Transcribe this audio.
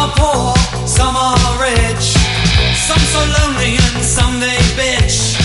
are poor, some are rich. Some so lonely and some they bitch.